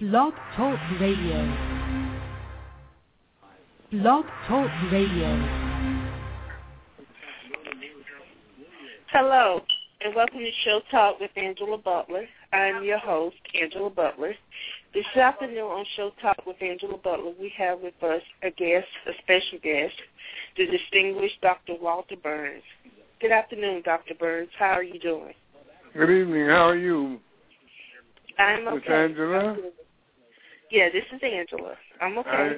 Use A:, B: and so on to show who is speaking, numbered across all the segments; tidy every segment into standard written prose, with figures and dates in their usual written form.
A: Blog Talk Radio. Blog Talk Radio.
B: Hello, and welcome to Show Talk with Angela Butler. I'm your host, Angela Butler. This afternoon on Show Talk with Angela Butler, we have with us a special guest, the distinguished Dr. Walter Burns. Good afternoon, Dr. Burns. How are you doing?
C: Good evening. How are you?
B: I'm okay.
C: Miss Angela?
B: Yeah, this is Angela. I'm okay.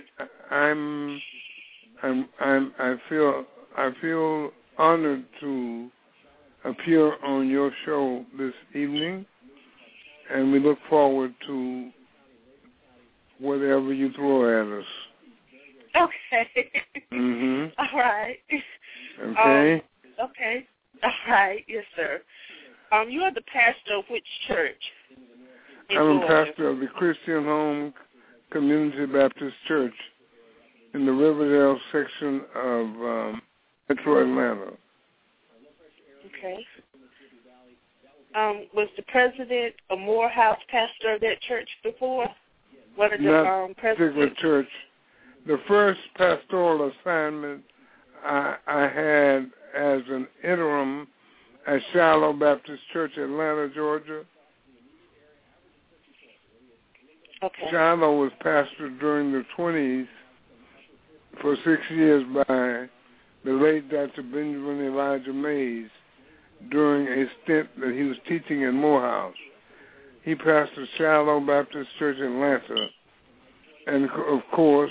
C: I feel honored to appear on your show this evening, and we look forward to whatever you throw at us.
B: Okay.
C: Mm-hmm.
B: All right.
C: Okay.
B: Okay. All right. Yes, sir. You are the pastor of which church?
C: I'm a pastor of the Christian Home Community Baptist Church in the Riverdale section of Metro Atlanta.
B: Okay. Was the president a Morehouse pastor of that church before? What are the
C: particular church. The first pastoral assignment I had as an interim at Shiloh Baptist Church, Atlanta, Georgia.
B: Okay.
C: Shiloh was pastored during the 20s for 6 years by the late Dr. Benjamin Elijah Mays during a stint that he was teaching in Morehouse. He pastored Shiloh Baptist Church in Atlanta. And, of course,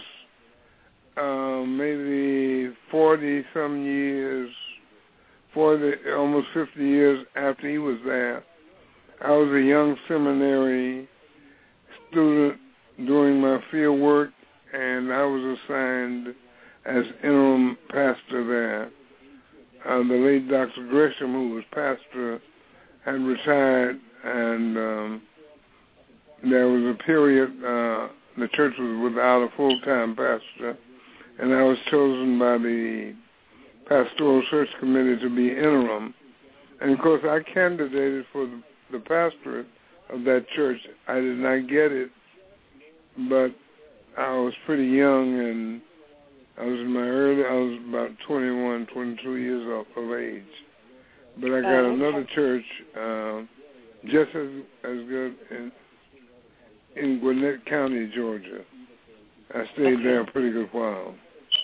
C: maybe 40-some years, almost 50 years after he was there, I was a young seminary student doing my field work, and I was assigned as interim pastor there. The late Dr. Gresham, who was pastor, had retired, and there was a period the church was without a full-time pastor, and I was chosen by the pastoral search committee to be interim. And, of course, I candidated for the pastorate of that church. I did not get it, but I was pretty young, and I was about 21, 22 years of age. But I got another church just as good in Gwinnett County, Georgia. I stayed there a pretty good while.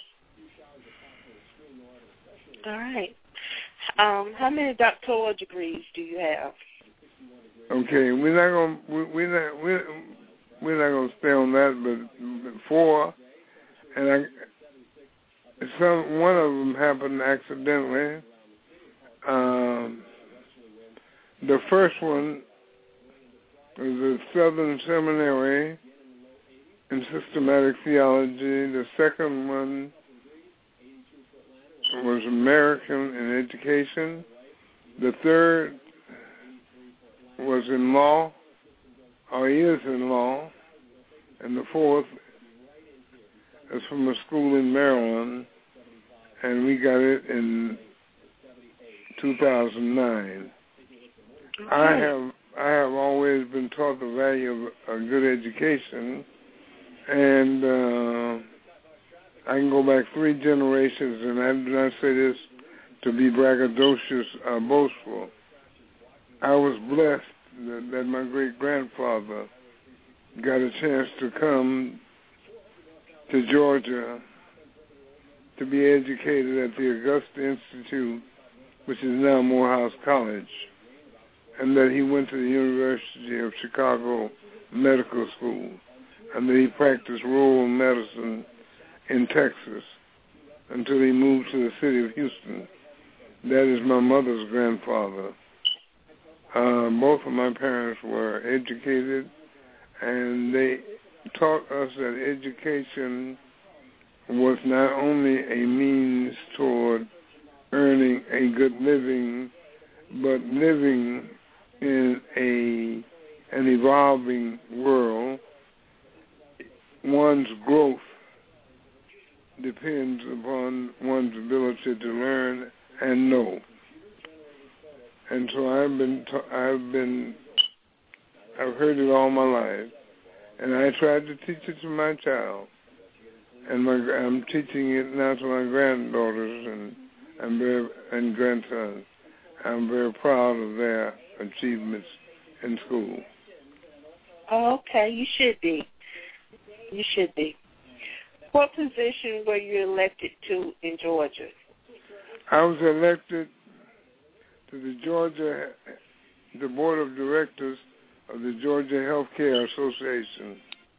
B: All right. How many doctoral degrees do you have?
C: Okay, we're not gonna stay on that, but 4, and one of them happened accidentally. The first one was at Southern Seminary in systematic theology. The second one was American in education. The third was in law, or is in law, and the fourth is from a school in Maryland, and we got it in 2009. I have always been taught the value of a good education, and I can go back 3 generations, and I do not say this to be braggadocious or boastful. I was blessed that my great-grandfather got a chance to come to Georgia to be educated at the Augusta Institute, which is now Morehouse College, and that he went to the University of Chicago Medical School, and that he practiced rural medicine in Texas until he moved to the city of Houston. That is my mother's grandfather. Both of my parents were educated, and they taught us that education was not only a means toward earning a good living, but living in an evolving world. One's growth depends upon one's ability to learn and know. And so I've heard it all my life, And I tried to teach it to my child. And I'm teaching it now to my granddaughters and grandsons. I'm very proud of their achievements in school.
B: Oh, okay. You should be. You should be. What position were you elected to in Georgia?
C: I was elected to the Board of Directors of the Georgia Healthcare Association.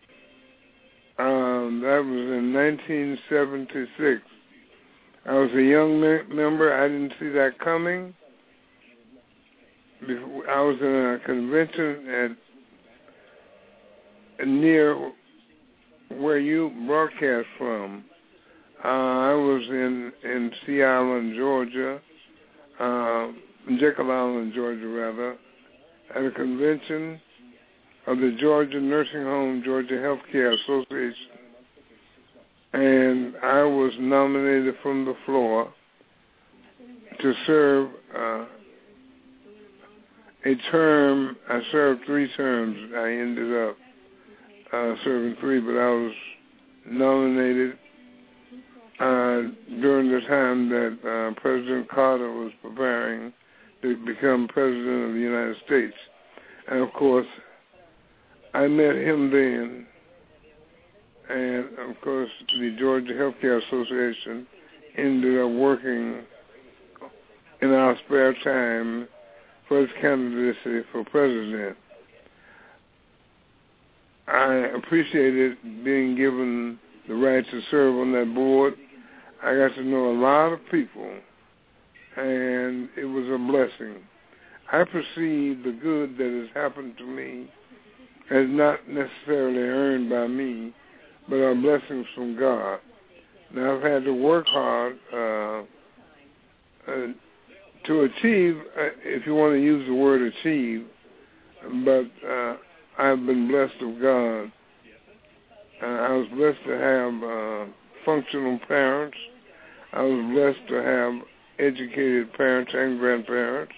C: That was in 1976. I was a young member. I didn't see that coming. I was in a convention near where you broadcast from. I was in Sea Island, Georgia, Jekyll Island, Georgia, rather, at a convention of the Georgia Nursing Home Georgia Healthcare Association. And I was nominated from the floor to serve a term. I served 3 terms. I ended up serving 3, but I was nominated during the time that President Carter was preparing to become President of the United States. And, of course, I met him then. And, of course, the Georgia Healthcare Association ended up working in our spare time for his candidacy for president. I appreciated being given the right to serve on that board. I got to know a lot of people, and it was a blessing. I perceive the good that has happened to me as not necessarily earned by me, but are blessings from God. Now, I've had to work hard to achieve, if you want to use the word achieve, but I've been blessed of God. I was blessed to have functional parents. I was blessed to have educated parents and grandparents.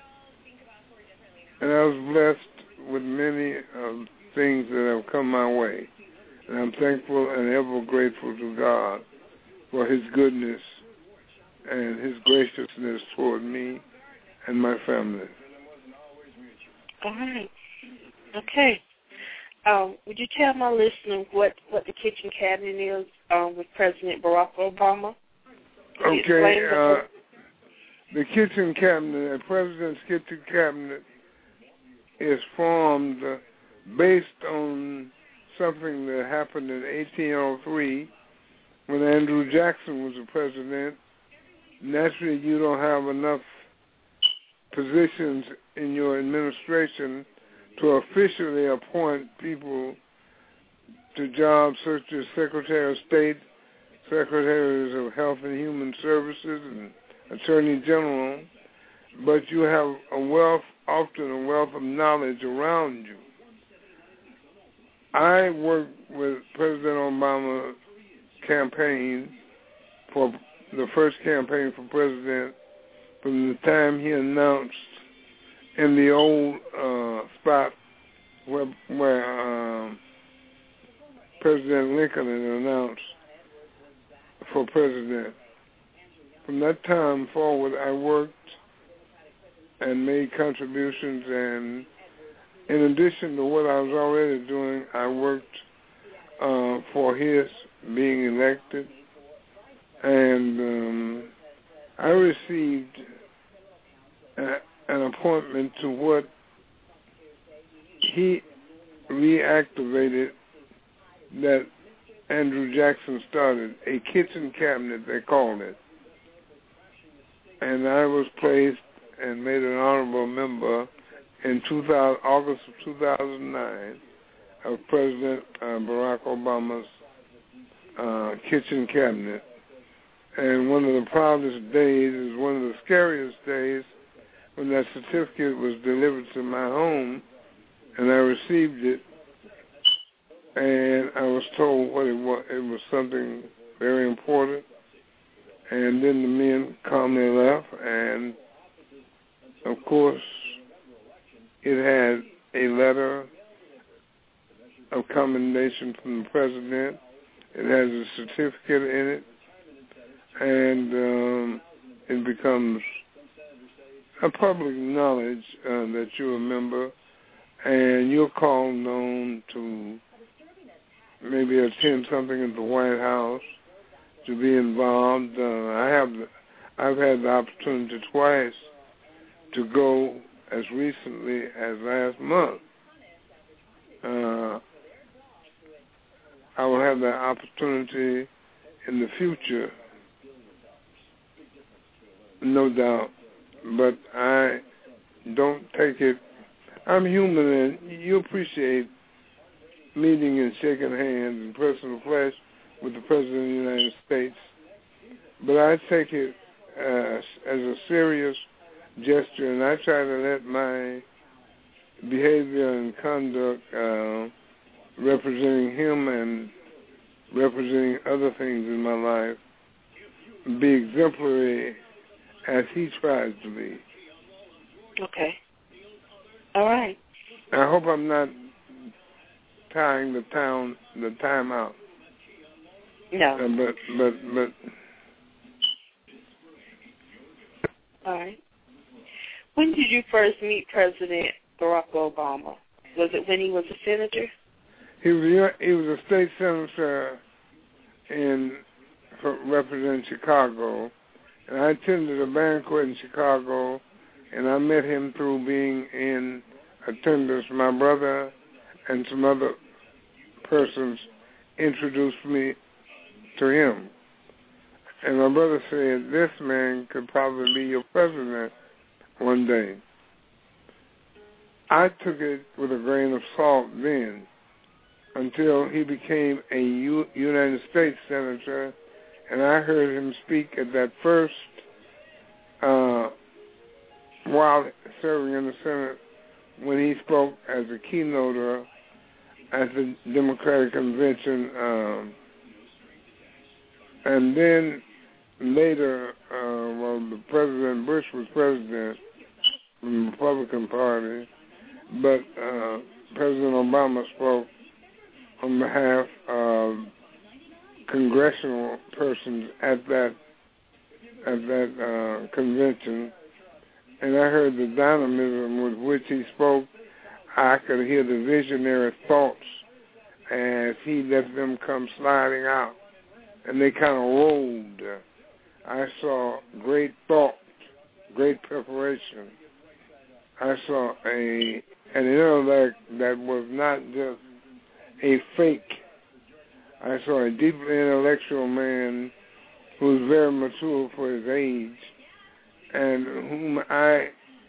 C: And I was blessed with many things that have come my way. And I'm thankful and ever grateful to God for his goodness and his graciousness toward me and my family.
B: All right. Okay. Would you tell my listeners what the kitchen cabinet is with President Barack Obama?
C: Okay. The kitchen cabinet, the president's kitchen cabinet, is formed based on something that happened in 1803 when Andrew Jackson was the president. Naturally, you don't have enough positions in your administration to officially appoint people to jobs such as Secretary of State, Secretaries of Health and Human Services, and Attorney General, but you have often a wealth of knowledge around you. I worked with President Obama's campaign for the first campaign for president from the time he announced in the old spot where President Lincoln had announced for president. From that time forward, I worked and made contributions, and in addition to what I was already doing, I worked for his being elected, and I received an appointment to what he reactivated that Andrew Jackson started, a kitchen cabinet, they called it. And I was placed and made an honorable member in August of 2009 of President Barack Obama's kitchen cabinet. And one of the proudest days is one of the scariest days when that certificate was delivered to my home, and I received it, and I was told what it was. It was something very important. And then the men calmly left, and of course, it had a letter of commendation from the president. It has a certificate in it, and it becomes a public knowledge that you're a member, and you're called on to maybe attend something at the White House, to be involved. I've had the opportunity twice to go as recently as last month. I will have that opportunity in the future, no doubt, but I don't take it. I'm human, and you appreciate meeting and shaking hands and personal flesh with the President of the United States, but I take it as a serious gesture, and I try to let my behavior and conduct representing him and representing other things in my life be exemplary as he tries to be.
B: Okay. All right.
C: I hope I'm not tying the time out.
B: No.
C: But.
B: All right. When did you first meet President Barack Obama? Was it when he was a senator?
C: He was a state senator representing Chicago, and I attended a banquet in Chicago, and I met him through being in attendance. My brother and some other persons introduced me to him, and my brother said, "This man could probably be your president one day." I took it with a grain of salt then, until he became a United States senator, and I heard him speak at that first, while serving in the Senate, when he spoke as a keynoter at the Democratic Convention, and then later, while President Bush was president from the Republican Party, but President Obama spoke on behalf of congressional persons at that convention, and I heard the dynamism with which he spoke. I could hear the visionary thoughts as he let them come sliding out, and they kind of rolled. I saw great thought, great preparation. I saw an intellect that was not just a fake. I saw a deeply intellectual man who was very mature for his age, and whom I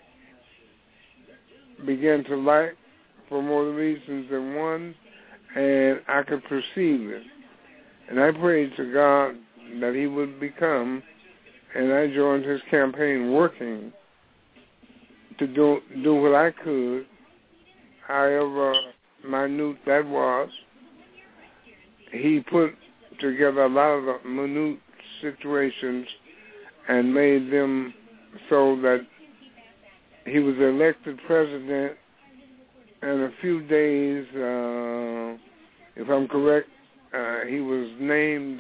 C: began to like for more reasons than one, and I could perceive it. And I prayed to God that he would become, and I joined his campaign working to do what I could, however minute that was. He put together a lot of the minute situations and made them so that he was elected president, and a few days, if I'm correct, he was named,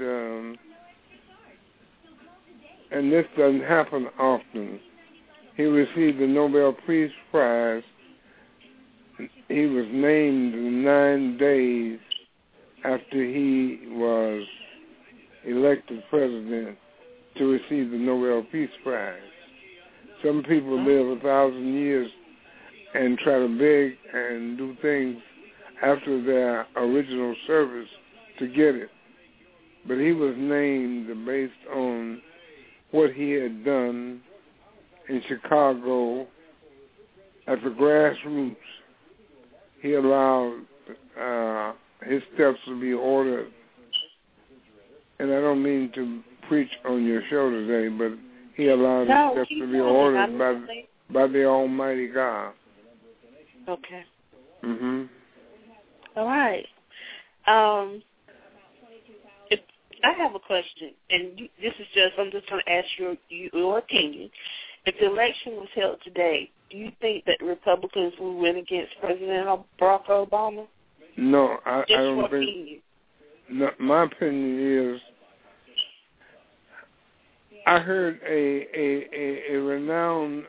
C: and this doesn't happen often, he received the Nobel Peace Prize. He was named 9 days after he was elected president to receive the Nobel Peace Prize. Some people live 1,000 years and try to beg and do things after their original service to get it. But he was named based on what he had done in Chicago at the grassroots. He allowed his steps to be ordered. And I don't mean to preach on your show today, but he allowed his steps to be ordered by the Almighty God.
B: Okay.
C: Mhm.
B: All right. I have a question, and I'm just going to ask your opinion. If the election was held today, do you think that Republicans will win against President Barack Obama?
C: No, I don't think. No, my opinion is, I heard a renowned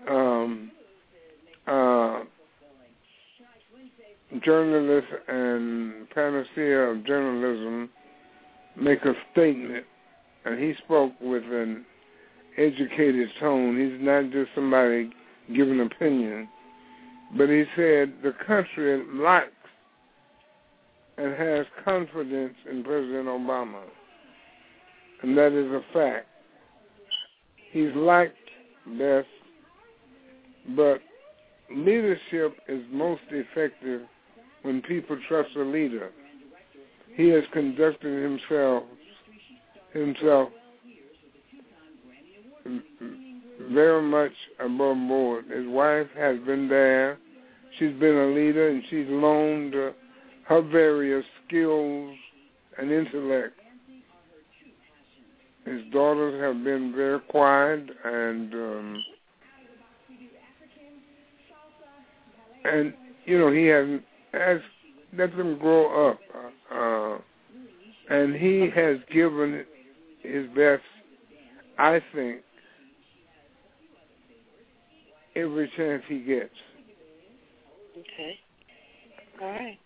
C: journalist and panacea of journalism make a statement, and he spoke with an educated tone. He's not just somebody giving an opinion, but he said the country likes and has confidence in President Obama, and that is a fact. He's liked best, but leadership is most effective when people trust a leader. He has conducted himself very much above board. His wife has been there. She's been a leader, and she's loaned her various skills and intellect. His daughters have been very quiet, and he has let them grow up, and he has given his best, I think, every chance he gets.
B: Okay. All right.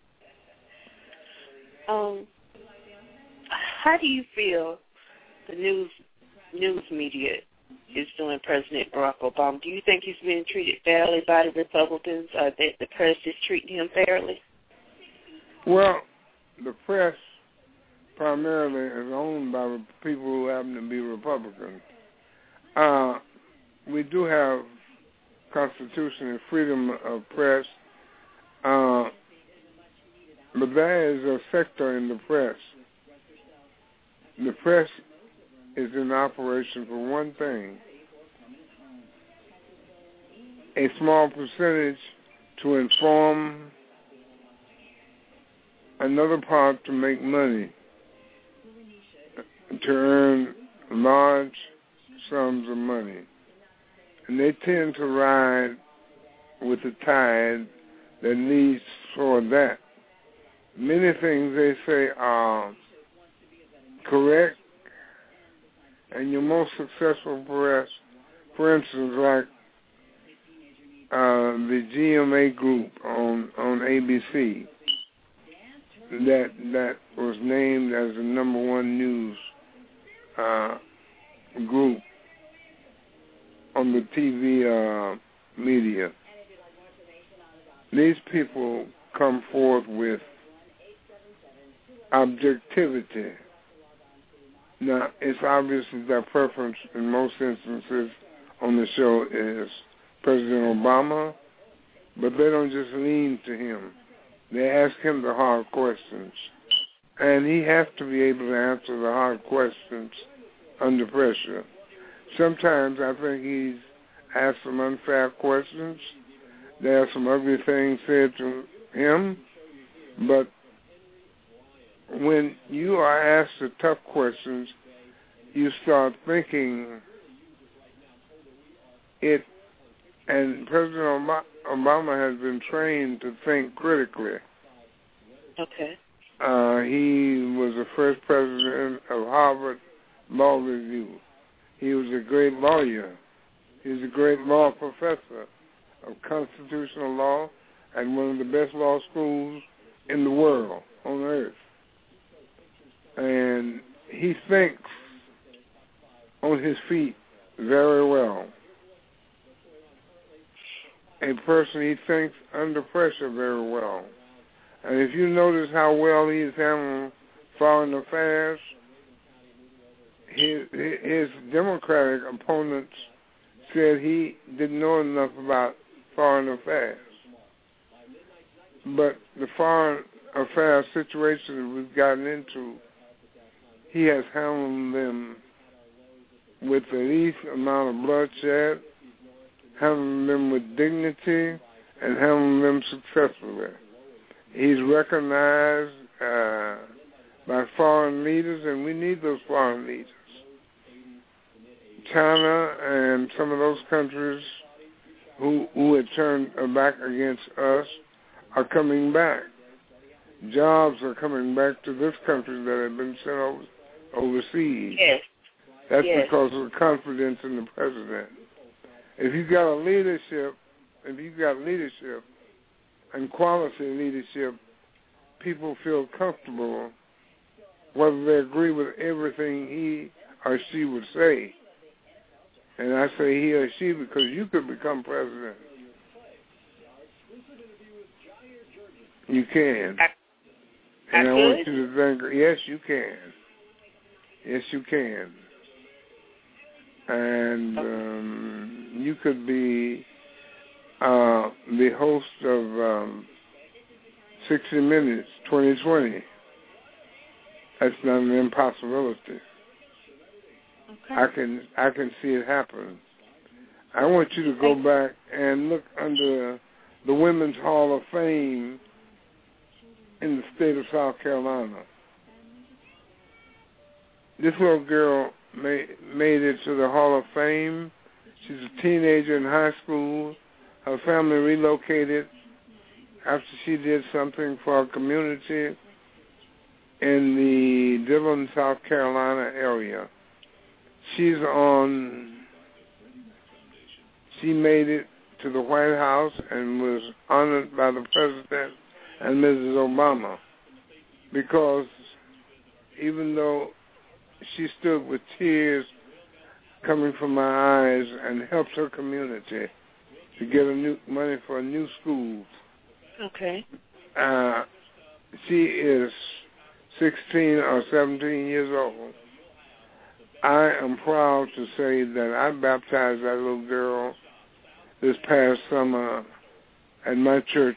B: How do you feel the news media is doing President Barack Obama? Do you think he's being treated fairly by the Republicans, or that the press is treating him fairly?
C: Well, the press primarily is owned by people who happen to be Republicans. We do have Constitution and freedom of press, but there is a sector in the press. The press is in operation for one thing: a small percentage to inform, another part to make money, to earn large sums of money. And they tend to ride with the tide that leads toward that. Many things they say are correct, and your most successful press, for instance, like the GMA group on ABC, that was named as the number one news group on the TV media. These people come forth with objectivity. Now, it's obvious that their preference in most instances on the show is President Obama, but they don't just lean to him. They ask him the hard questions, and he has to be able to answer the hard questions under pressure. Sometimes I think he's asked some unfair questions. There are some ugly things said to him, but when you are asked the tough questions, you start thinking it, and President Obama has been trained to think critically.
B: Okay.
C: He was the first president of Harvard Law Review. He was a great lawyer. He was a great law professor of constitutional law at one of the best law schools in the world, on earth. And he thinks on his feet very well. A person, he thinks under pressure very well. And if you notice how well he's handling foreign affairs, his Democratic opponents said he didn't know enough about foreign affairs. But the foreign affairs situation that we've gotten into, he has handled them with the least amount of bloodshed, handled them with dignity, and handled them successfully. He's recognized by foreign leaders, and we need those foreign leaders. China and some of those countries who had turned back against us are coming back. jobs are coming back to this country that have been sent overseas.
B: Yes.
C: That's because of the confidence in the president. If you got leadership and quality leadership, people feel comfortable whether they agree with everything he or she would say. And I say he or she because you could become president. You can. And I want you to think, yes, you can. Yes, you can. And you could be the host of 60 Minutes 2020. That's not an impossibility.
B: Okay.
C: I can see it happen. I want you to go back and look under the Women's Hall of Fame in the state of South Carolina. This little girl made it to the Hall of Fame. She's a teenager in high school. Her family relocated after she did something for our community in the Dillon, South Carolina area. She made it to the White House and was honored by the President and Mrs. Obama because even though she stood with tears coming from her eyes and helped her community to get money for a new school.
B: Okay.
C: She is 16 or 17 years old. I am proud to say that I baptized that little girl this past summer at my church.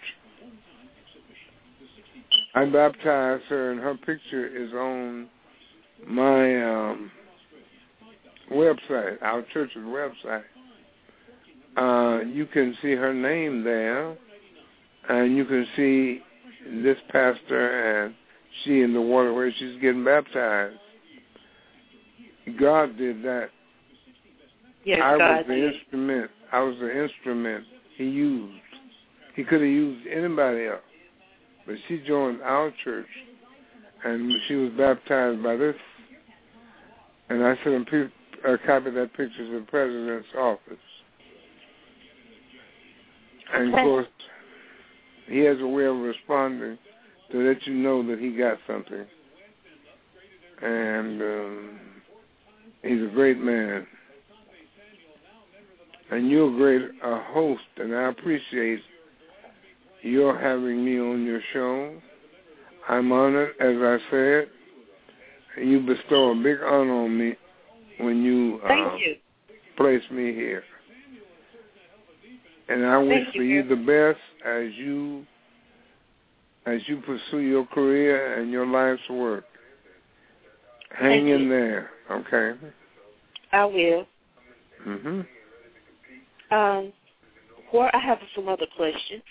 C: I baptized her, and her picture is on my website, our church's website. You can see her name there, and you can see this pastor and she in the water where she's getting baptized. God did that.
B: Yes,
C: I
B: God
C: was the instrument he used. He could have used anybody else, but she joined our church, and she was baptized by this. And I sent a copy of that picture to the president's office. And, of course, he has a way of responding to let you know that he got something. And he's a great man. And you're a great host, and I appreciate your having me on your show. I'm honored, as I said. And you bestow a big honor on me when you place me here. And I wish for you the best as you pursue your career and your life's work. Hang in there, okay?
B: I will.
C: Mhm.
B: I have some other questions.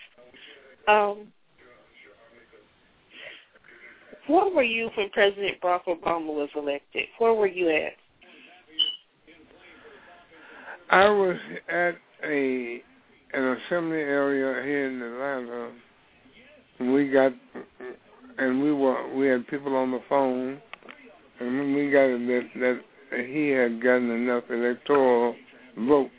B: Where were you when President Barack Obama was elected? Where were you at?
C: I was at an assembly area here in Atlanta. We had people on the phone, and when we got it that he had gotten enough electoral votes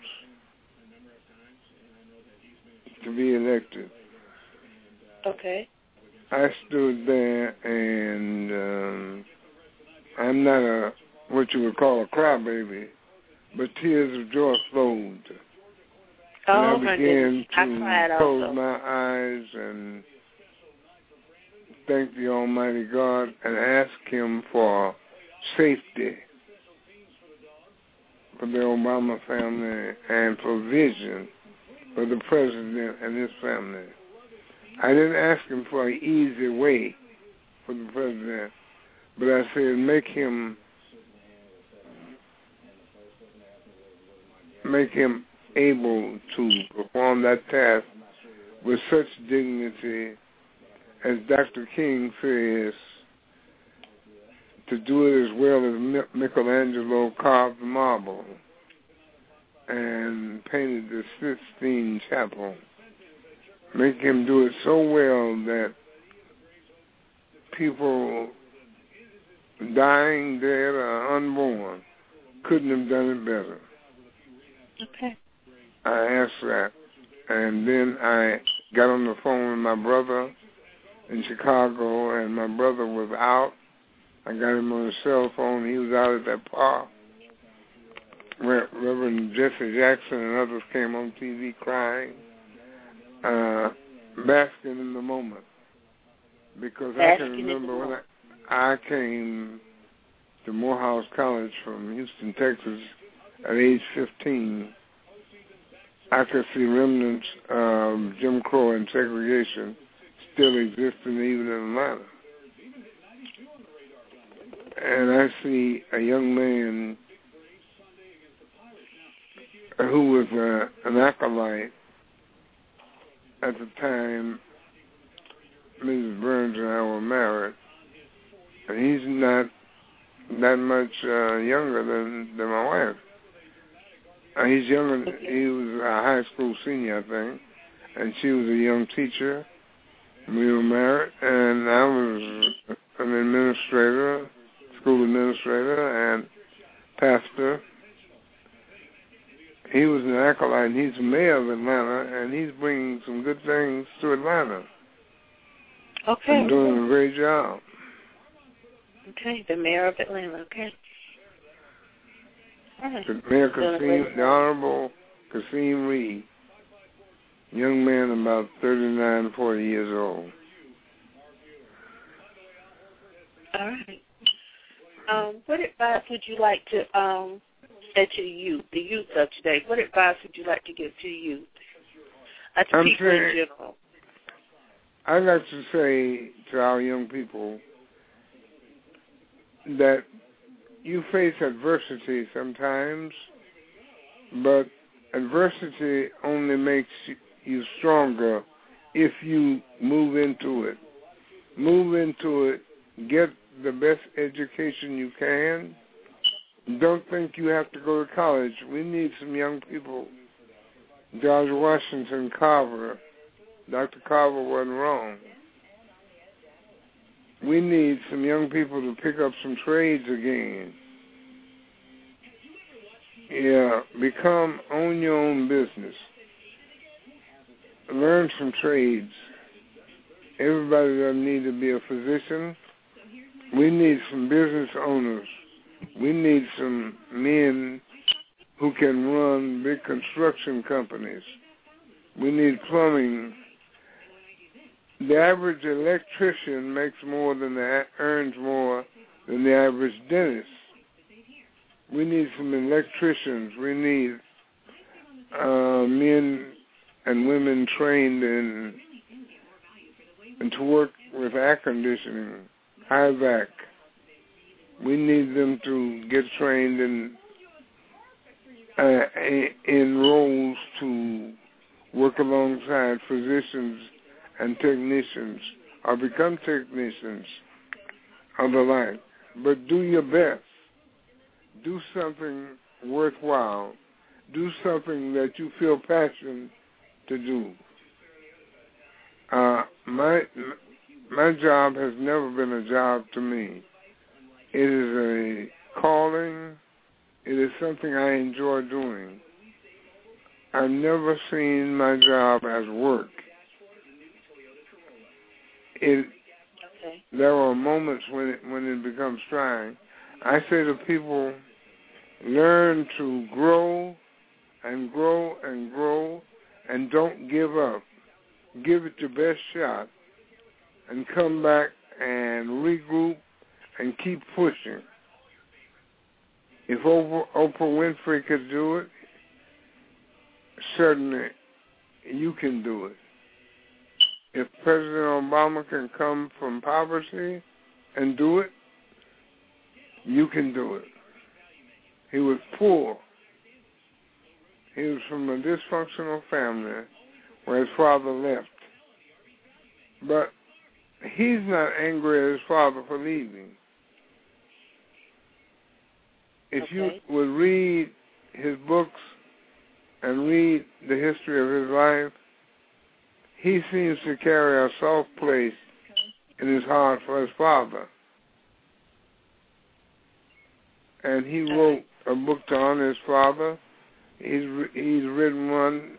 C: to be elected.
B: Okay.
C: I stood there, and I'm not what you would call a crybaby, but tears of joy flowed.
B: Oh,
C: and I began to close
B: also.
C: my eyes and thank the Almighty God and ask Him for safety for the Obama family and provision for the president and his family. I didn't ask him for an easy way for the president, but I said make him able to perform that task with such dignity, as Dr. King says, to do it as well as Michelangelo carved marble and painted the Sistine Chapel. Make him do it so well that people dying, dead, or unborn. Couldn't have done it better.
B: Okay.
C: I asked that. And then I got on the phone with my brother in Chicago, and my brother was out. I got him on the cell phone. He was out at that park. Reverend Jesse Jackson and others came on TV crying, basking in the moment. Because I can remember when I came to Morehouse College from Houston, Texas, at age 15, I could see remnants of Jim Crow and segregation still existing even in Atlanta. And I see a young man who was an acolyte at the time Mrs. Burns and I were married, and he's not that much younger than my wife. He's younger. He was a high school senior, I think, and she was a young teacher. We were married, and I was an administrator, school administrator, and pastor. He was an acolyte, and he's the mayor of Atlanta, and he's bringing some good things to Atlanta.
B: Okay.
C: And doing a great job.
B: Okay, the mayor of Atlanta, okay. Right.
C: The Mayor Kasim, the Honorable Kasim Reed, young man about 39, 40 years old.
B: All right. What advice would you like to say to the youth of today? What advice would you like to give to youth? To people in general.
C: I'd like to say to our young people that you face adversity sometimes, but adversity only makes you stronger if you move into it. Move into it, get the best education you can. Don't think you have to go to college. We need some young people. George Washington Carver, Dr. Carver wasn't wrong. We need some young people to pick up some trades again. Yeah, own your own business. Learn some trades. Everybody doesn't need to be a physician. We need some business owners. We need some men who can run big construction companies. We need plumbing. The average electrician earns more than the average dentist. We need some electricians. We need men and women trained in to work with air conditioning, high vac. We need them to get trained in roles to work alongside physicians and technicians, or become technicians of the like. But do your best. Do something worthwhile. Do something that you feel passion to do. My job has never been a job to me. It is a calling. It is something I enjoy doing. I've never seen my job as work. There are moments when it becomes trying. I say to people, learn to grow and grow and grow, and don't give up. Give it your best shot, and come back and regroup and keep pushing. If Oprah Winfrey could do it, certainly you can do it. If President Obama can come from poverty and do it, you can do it. He was poor. He was from a dysfunctional family where his father left. But he's not angry at his father for leaving. If you would read his books and read the history of his life, he seems to carry a soft place in his heart for his father. And he wrote a book to honor his father. He's written one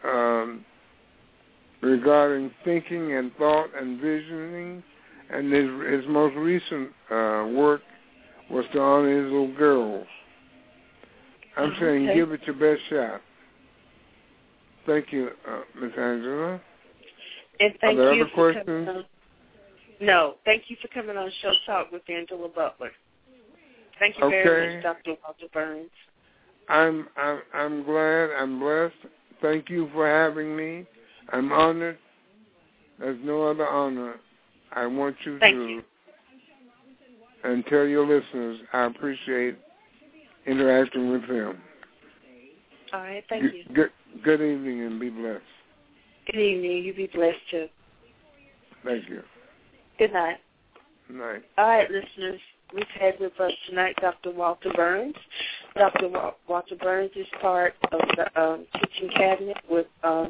C: regarding thinking and thought and visioning, and his most recent work was to honor his little girls. I'm saying give it your best shot. Thank you, Miss Angela.
B: And thank
C: Are there
B: you
C: other
B: for
C: questions?
B: coming on. No, thank you for coming on Show Talk with Angela Butler. Thank you very much, Dr. Walter Burns.
C: I'm glad. I'm blessed. Thank you for having me. I'm honored. There's no other honor. I want you to and tell your listeners I appreciate interacting with them.
B: All right, thank you.
C: Good evening and be blessed.
B: Good evening. You be blessed too.
C: Thank you.
B: Good night.
C: Good night.
B: All right, listeners. We've had with us tonight Dr. Walter Burns. Dr. Walter Burns is part of the kitchen cabinet with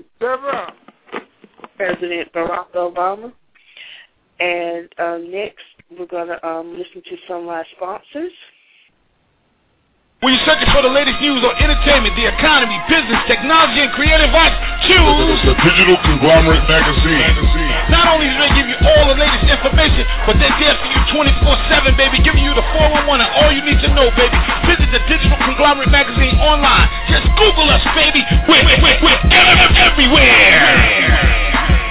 B: President Barack Obama. And next, we're going to listen to some of our sponsors.
D: When you're searching for the latest news on entertainment, the economy, business, technology, and creative arts, choose
E: the Digital Conglomerate Magazine.
D: Not only do they give you all the latest information, but they're there for you 24/7, baby, giving you the 411 and all you need to know, baby. Visit the Digital Conglomerate Magazine online. Just Google us, baby. We're everywhere.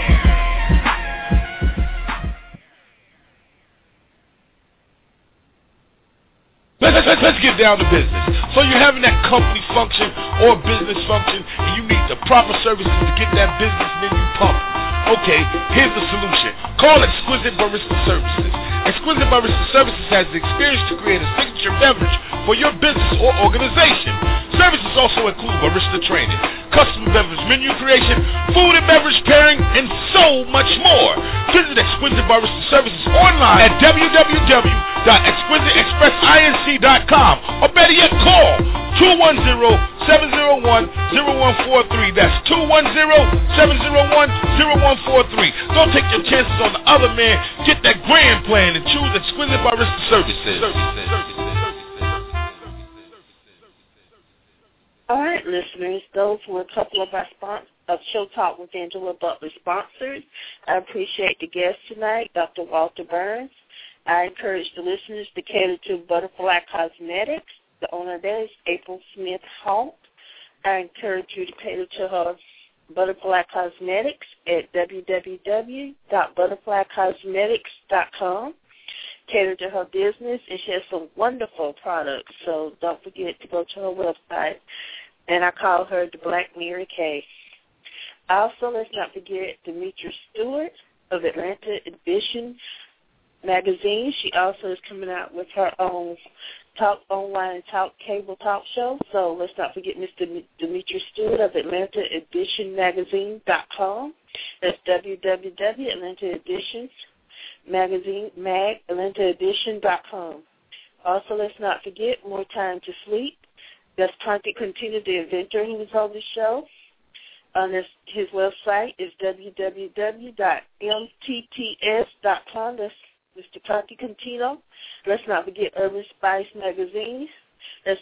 D: Let's get down to business. So you're having that company function or business function, and you need the proper services to get that business menu pumped. Okay, here's the solution. Call Exquisite Barista Services. Exquisite Barista Services has the experience to create a signature beverage for your business or organization. Services also include barista training, custom beverage menu creation, food and beverage pairing, and so much more. Visit Exquisite Barista Services online at www.exquisiteexpressinc.com or better yet, call 210-701-0143. That's 210-701-0143. Don't take your chances on the other man. Get that grand plan and choose Exquisite Barista Services.
B: All right, listeners, those were a couple of our Show Talk with Angela Butler sponsors. I appreciate the guest tonight, Dr. Walter Burns. I encourage the listeners to cater to Butterfly Cosmetics. The owner there is April Smith Halt. I encourage you to cater to her Butterfly Cosmetics at www.butterflycosmetics.com. Cater to her business, and she has some wonderful products, so don't forget to go to her website. And I call her the Black Mary Kay. Also, let's not forget Demetra Stewart of Atlanta Edition magazine. She also is coming out with her own online cable talk show. So let's not forget Miss Demetra Stewart of AtlantaEditionMagazine.com. That's www.AtlantaEditionMagazine.com. Also, let's not forget More Time to Sleep. That's Conti Continue, the inventor who was on the show. His website is www.mtts.com. That's Mr. Conti Contino. Let's not forget Urban Spice Magazine. That's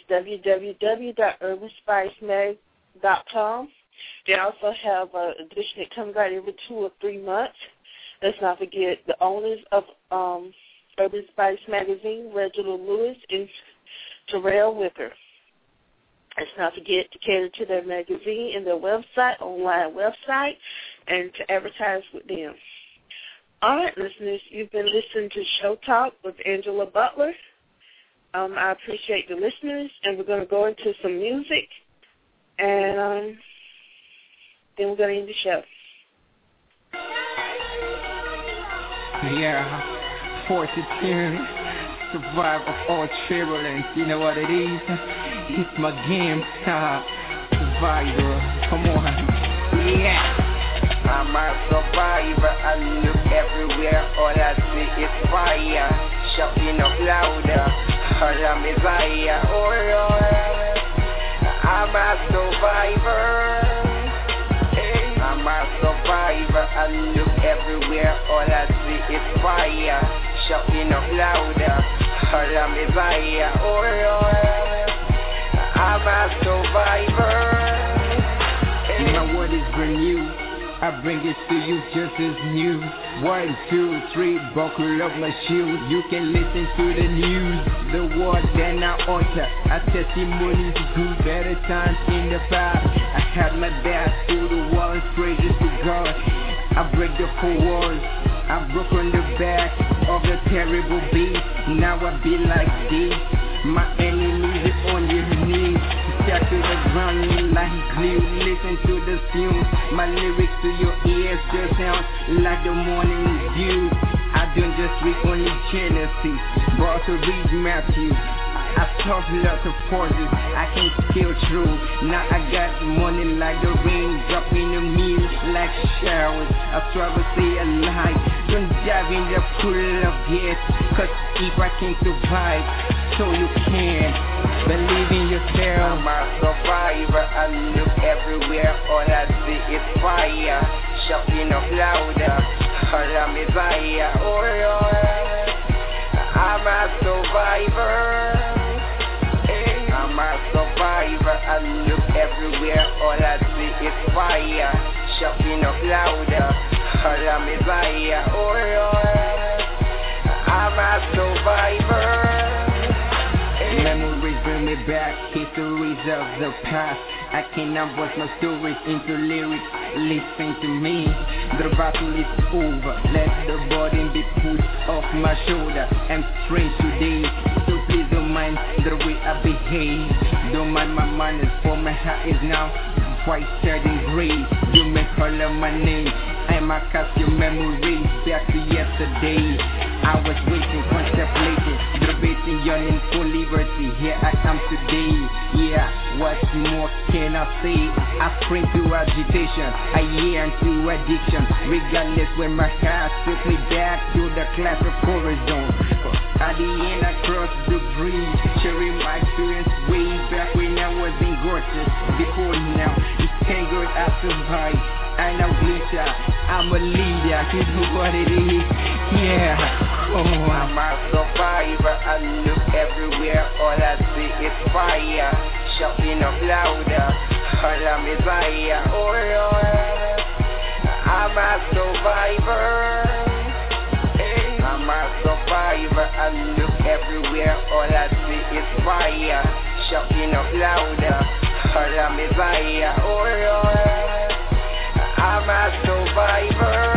B: www.urbanspicemag.com. They also have an edition that comes out every 2 or 3 months. Let's not forget the owners of Urban Spice Magazine, Reginald Lewis and Terrell Wicker. Let's not forget to cater to their magazine and their website, online website, and to advertise with them. All right, listeners, you've been listening to Show Talk with Angela Butler. I appreciate the listeners, and we're going to go into some music, and then we're going to end the show.
F: Yeah, fortitude, survival or turbulence, you know what it is? It's my game, survivor, come on, yeah.
G: I'm a survivor, I look everywhere, all I see is fire. Shouting up louder, all I'm Messiah, oh Lord. I'm a survivor, hey. I'm I'm a survivor, I look everywhere, all I see is fire. Shouting up louder, all I'm desire. Oh Lord, I'm a survivor.
F: My word is brand new, I bring it to you just as new. 1, 2, 3, buckle up my shoes. You can listen to the news, the word then I utter. Our testimonies good, better times in the past. I had my back through the walls, praises to God. I break the 4 walls, I've broken the back of the terrible beast. Now I be like this, my enemies are on your knees. Stack to the ground like glue, listen to the fumes. My lyrics to your ears just sound like the morning dew. I don't just read only Genesis, but also read Matthew. I talk lots of pauses, I can scale through. Now I got money like the rain, drop in the meal like showers. I try to stay alive, don't dive in the pool of gas. Cause if I can survive, so you can believe in yourself.
G: I'm a survivor, I look everywhere, all I see is fire. Shouting up louder, all I'm desire. Oh Lord, I'm a survivor. I'm a survivor, I look everywhere, all I see is fire. Shouting up louder, all I'm desire. Oh Lord, I'm a survivor.
F: Memories bring me back, histories of the past. I cannot voice my stories into lyrics, listen to me. The battle is over, let the burden be put off my shoulder. I'm strange today, so please don't mind the way I behave. Don't mind my manners, for my heart is now white, sad and gray. You may call out my name, I might cast your memories back to yesterday. I was waiting, contemplating, debating, yearning for liberty. Here I am today. Yeah, what more can I say? I spring to agitation, I yearn to addiction. Regardless when my heart took me back to the class of horizon. At the end I crossed the bridge, sharing my experience way back when I was in Gorgeous. Before now, it's tangled, I survived. I know glitter, I'm a leader, you know what it is, yeah. Oh.
G: I'm a survivor, I look everywhere, all I see is fire. Shouting up louder, all I'm desire. Oh Lord, I'm a survivor. I'm a survivor, I look everywhere, all I see is fire. Shouting up louder, all I'm desire. Oh Lord, I'm a survivor.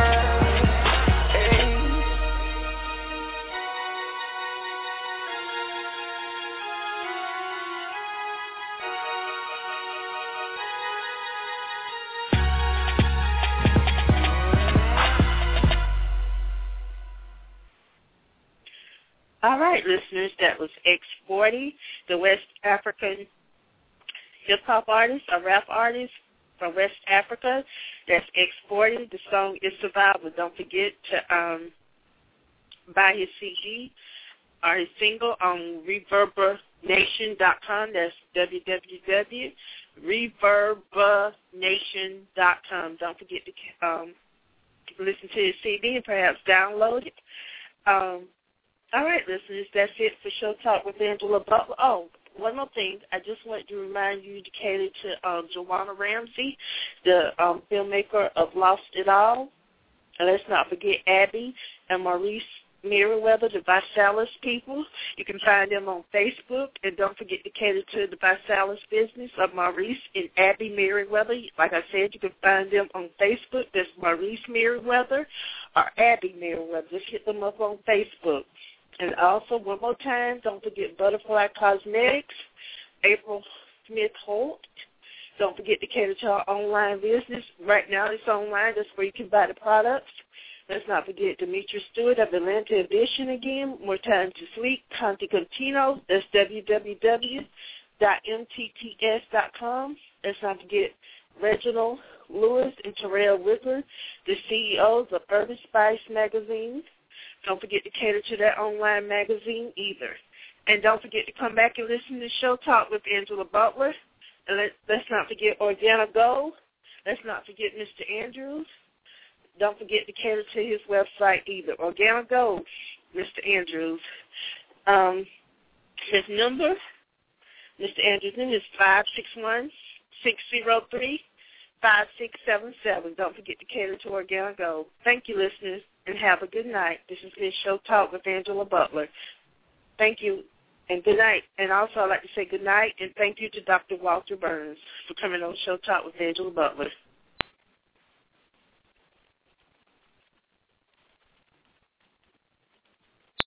B: All right, listeners, that was X40, the West African hip-hop artist, a rap artist from West Africa. That's X40. The song is Survival. Don't forget to buy his CD or his single on ReverbNation.com. That's www.ReverbNation.com. Don't forget to listen to his CD and perhaps download it. All right, listeners, that's it for Show Talk with Angela Butler. Oh, one more thing. I just want to remind you to cater to Joanna Ramsey, the filmmaker of Lost It All. And let's not forget Abby and Maurice Merriweather, the ViSalus people. You can find them on Facebook. And don't forget to cater to the ViSalus business of Maurice and Abby Merriweather. Like I said, you can find them on Facebook. That's Maurice Merriweather or Abby Merriweather. Just hit them up on Facebook. And also, one more time, don't forget Butterfly Cosmetics, April Smith-Holt. Don't forget to cater to our online business. Right now, it's online. That's where you can buy the products. Let's not forget Demetrius Stewart of Atlanta Edition again. More Time to Sleep, Conti Contino. That's www.mtts.com. Let's not forget Reginald Lewis and Terrell Whipper, the CEOs of Urban Spice Magazine. Don't forget to cater to that online magazine either. And don't forget to come back and listen to Show Talk with Angela Butler. And let's not forget Organic Gold. Let's not forget Mr. Andrews. Don't forget to cater to his website either. Organic Gold, Mr. Andrews. His number, Mr. Andrews' number is 561-603-5677. Don't forget to cater to Organic Gold. Thank you, listeners, and have a good night. This has been Show Talk with Angela Butler. Thank you, and good night. And also I'd like to say good night and thank you to Dr. Walter Burns for coming on Show Talk with Angela Butler.